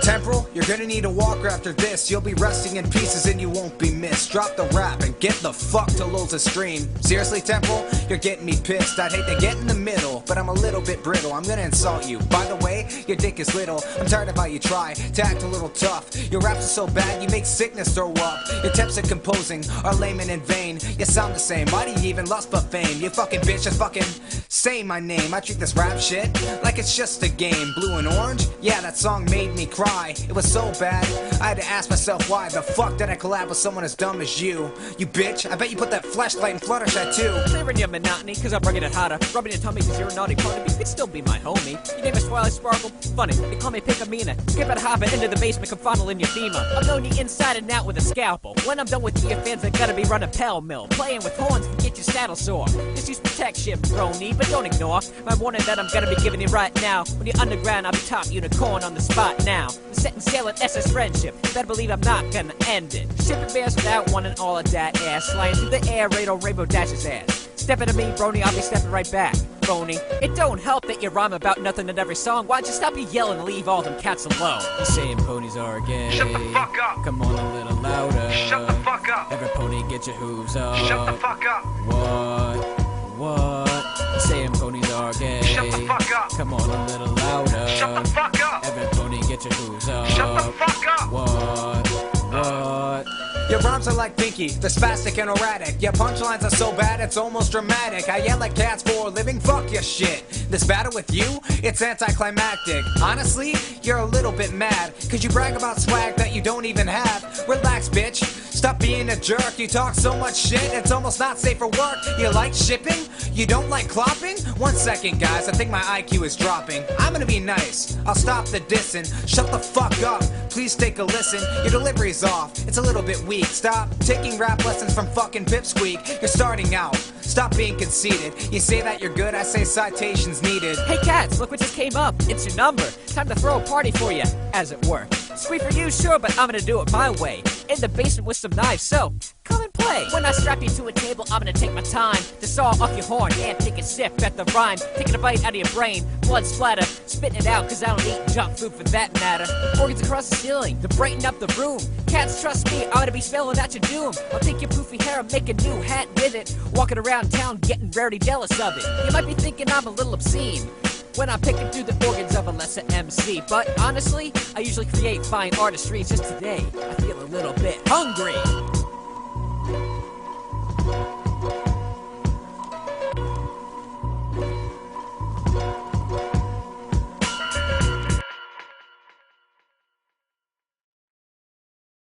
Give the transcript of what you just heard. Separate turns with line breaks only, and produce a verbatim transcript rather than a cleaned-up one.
Temporal, you're gonna need a walker after this. You'll be resting in pieces and you won't be missed. Drop the rap and get the fuck to Lulza's stream. Seriously, Temporal, you're getting me pissed. I'd hate to get in the middle, but I'm a little bit brittle. I'm gonna insult you. By the way, your dick is little. I'm tired of how you try to act a little tough. Your raps are so bad, you make sickness throw up. Your attempts at composing are lame and in vain. You sound the same, why do you even lust for fame? You fucking bitch, just fucking say my name. I treat this rap shit like it's just a game. Blue and orange? Yeah, that song made me cry. It was so bad, I had to ask myself why the fuck did I collab with someone as dumb as you? You bitch, I bet you put that flashlight in Fluttershy too.
Clearing your monotony, cause I'm bringing it hotter. Rubbing your tummy cause you're a naughty part of me. You could still be my homie. Your name is Twilight Sparkle. Funny, they call me Pickamina. Skip it, hop it into the basement, come funnel in your femur. I'm knowing you inside and out with a scalpel. When I'm done with you, your fans are gonna be running pell-mill. Playing with horns can get your saddle sore. Just use protection, brony, but don't ignore my warning that I'm gonna be giving you right now. When you're underground, I'll be top unicorn on the spot now. The setting sail at S S Friendship. Better believe I'm not gonna end it. Shipping bears without one and all of that ass. Flying through the air, radar rainbow dashes ass. Stepping to me, brony, I'll be stepping right back. Brony, it don't help that you rhyme about nothing in every song. Why'd you stop your yelling and leave all them cats alone? You saying ponies are gay.
Shut the fuck up.
Come on a little louder.
Shut the fuck up.
Every pony get your hooves up.
Shut the fuck up.
What? What? You saying ponies are gay.
Shut the fuck up.
Come on a little louder.
Shut the fuck up.
Every pony get your hooves up.
Shut the fuck up.
What? What?
Your rhymes are like Pinky, they're spastic and erratic. Your punchlines are so bad it's almost dramatic. I yell at cats for a living, fuck your shit. This battle with you, it's anticlimactic. Honestly, you're a little bit mad, cause you brag about swag that you don't even have. Relax, bitch, stop being a jerk. You talk so much shit, it's almost not safe for work. You like shipping? You don't like clopping? One second, guys, I think my I Q is dropping. I'm gonna be nice, I'll stop the dissing. Shut the fuck up, please take a listen. Your delivery's off, it's a little bit weak. Stop taking rap lessons from fucking Pipsqueak. You're starting out, stop being conceited. You say that you're good, I say citations needed.
Hey cats, look what just came up. It's your number. Time to throw a party for you, as it were. Sweet for you, sure, but I'm gonna do it my way. In the basement with some knives, so come and play. When I strap you to a table, I'm gonna take my time to saw off your horn and take a sip at the rhyme. Taking a bite out of your brain, blood splatter, spitting it out cause I don't eat junk food for that matter. Organs across the ceiling to brighten up the room. Cats, trust me, I'm gonna be spelling out your doom. I'll take your poofy hair and make a new hat with it. Walking around town getting rarely jealous of it. You might be thinking I'm a little obscene when I'm picking through the organs of a lesser M C. But honestly, I usually create fine artistry. Just today, I feel a little bit hungry.